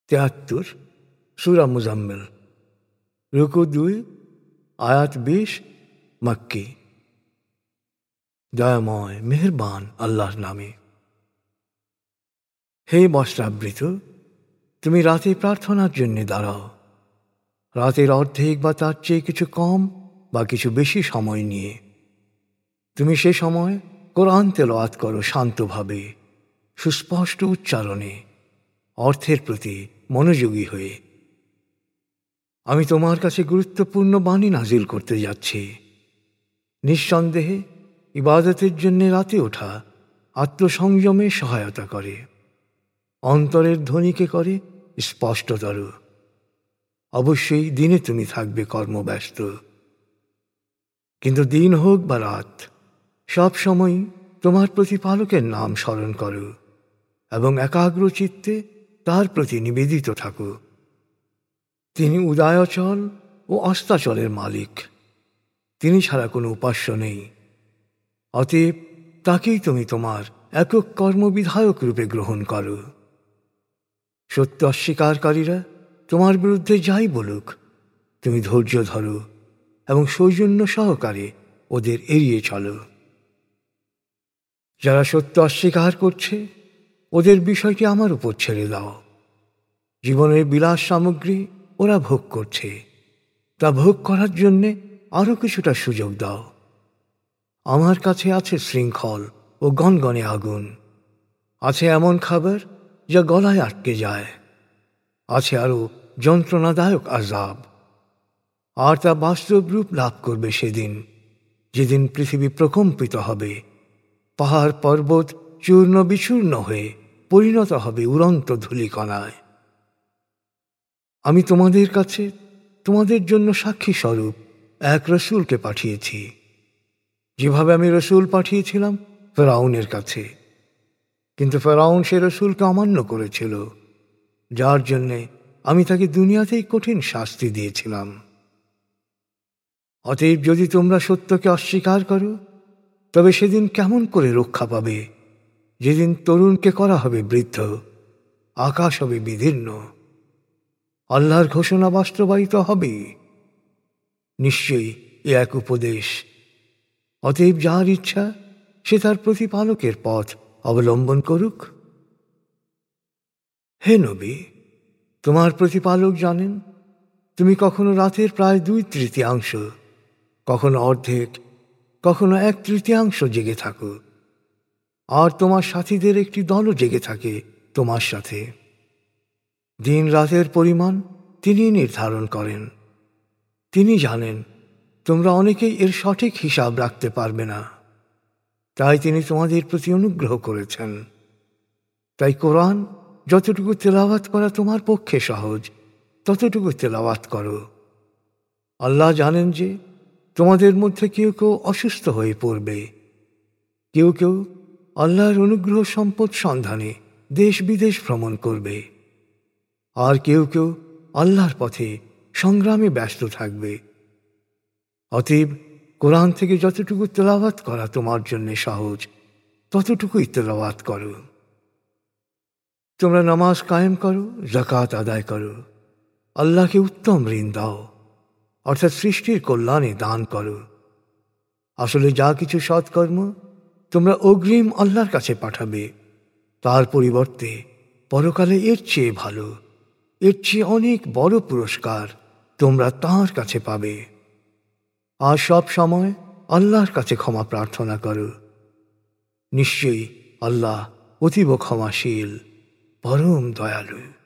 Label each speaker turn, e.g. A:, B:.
A: 73 সূরা মুজাম্মিল, রুকু 2, আয়াত 20, মক্কি। দয়াময় মেহেরবান আল্লাহর নামে। হে বস্ত্রাবৃত, তুমি রাতে প্রার্থনার জন্য দাঁড়াও, রাতের অর্ধেক বা তার চেয়ে কিছু কম বা কিছু বেশি সময় নিয়ে। তুমি সে সময় কোরআন তেলাওয়াত করো শান্তভাবে, সুস্পষ্ট উচ্চারণে, অর্থের প্রতি মনোযোগী হয়ে। আমি তোমার কাছে গুরুত্বপূর্ণ বাণী নাজিল করতে যাচ্ছি। নিঃসন্দেহে ইবাদতের জন্য রাতে ওঠা আত্মসংযমে সহায়তা করে, অন্তরের ধ্বনিকে করে স্পষ্টতর। অবশ্যই দিনে তুমি থাকবে কর্মব্যস্ত, কিন্তু দিন হোক বা রাত, সব সময় তোমার প্রতিপালকের নাম স্মরণ করো এবং একাগ্র চিত্তে তার প্রতি নিবেদিত থাকো। তিনি উদয়াচল ও অস্তাচলের মালিক, তিনি ছাড়া কোনো উপাস্য নেই। অতএব তাকেই তুমি তোমার একক কর্মবিধায়ক রূপে গ্রহণ করো। সত্য অস্বীকারীরা তোমার বিরুদ্ধে যাই বলুক, তুমি ধৈর্য ধরো এবং সৌজন্য সহকারে ওদের এড়িয়ে চলো। যারা সত্য অস্বীকার করছে, ওদের বিষয়টি আমার উপর ছেড়ে দাও। জীবনের বিলাস সামগ্রী ওরা ভোগ করছে, তা ভোগ করার জন্যে আরও কিছুটা সুযোগ দাও। আমার কাছে আছে শৃঙ্খল ও গনগনে আগুন, আছে এমন খাবার যা গলায় আটকে যায়, আছে আরও যন্ত্রণাদায়ক আযাব। আর তা বাস্তব রূপ লাভ করবে সেদিন, যেদিন পৃথিবী প্রকম্পিত হবে, পাহাড় পর্বত চূর্ণ বিচূর্ণ হয়ে পরিণত হবে উড়ন্ত ধূলিকণায়। আমি তোমাদের কাছে তোমাদের জন্য সাক্ষী স্বরূপ এক রসূলকে পাঠিয়েছি, যেভাবে আমি রসূল পাঠিয়েছিলাম ফেরাউনের কাছে। কিন্তু ফেরাউন সে রসূলকে অমান্য করেছিল, যার জন্যে আমি তাকে দুনিয়াতেই কঠিন শাস্তি দিয়েছিলাম। অতএব যদি তোমরা সত্যকে অস্বীকার করো, তবে সেদিন কেমন করে রক্ষা পাবে, যেদিন তরুণকে করা হবে বৃদ্ধ, আকাশ হবে বিদীর্ণ। আল্লাহর ঘোষণা বাস্তবায়িত হবে। নিশ্চয়ই এ এক উপদেশ। অতএব যার ইচ্ছা সে তার প্রতিপালকের পথ অবলম্বন করুক। হে নবী, তোমার প্রতিপালক জানেন তুমি কখনো রাতের প্রায় 2/3, কখনো অর্ধেক, কখনো 1/3 জেগে থাকো, আর তোমার সাথীদের একটি দলও জেগে থাকে তোমার সাথে। দিন রাতের পরিমাণ তিনি নির্ধারণ করেন। তিনি জানেন তোমরা অনেকেই এর সঠিক হিসাব রাখতে পারবে না, তাই তিনি তোমাদের প্রতি অনুগ্রহ করেছেন। তাই কোরআন যতটুকু তেলাওয়াত করা তোমার পক্ষে সহজ, ততটুকু তেলাওয়াত করো। আল্লাহ জানেন যে তোমাদের মধ্যে কেউ কেউ অসুস্থ হয়ে পড়বে, কেউ কেউ আল্লাহর অনুগ্রহ সম্পদ সন্ধানে দেশ বিদেশ ভ্রমণ করবে, আর কেউ কেউ আল্লাহর পথে সংগ্রামে ব্যস্ত থাকবে। অতএব কোরআন থেকে যতটুকু তেলাওয়াত করা তোমার জন্য সহজ, ততটুকুই তেলাওয়াত করো। তোমরা নামাজ কায়েম করো, যাকাত আদায় করো, আল্লাহকে উত্তম ঋণ দাও, অর্থাৎ সৃষ্টির কল্যাণে দান করো। আসলে যা কিছু সৎকর্ম তোমরা অগ্রিম আল্লাহর কাছে পাঠাবে, তার পরিবর্তে পরকালে এর চেয়ে ভালো, এর চেয়ে অনেক বড় পুরস্কার তোমরা তাঁর কাছে পাবে। আর সব সময় আল্লাহর কাছে ক্ষমা প্রার্থনা করো। নিশ্চয়ই আল্লাহ অতীব ক্ষমাশীল, পরম দয়ালু।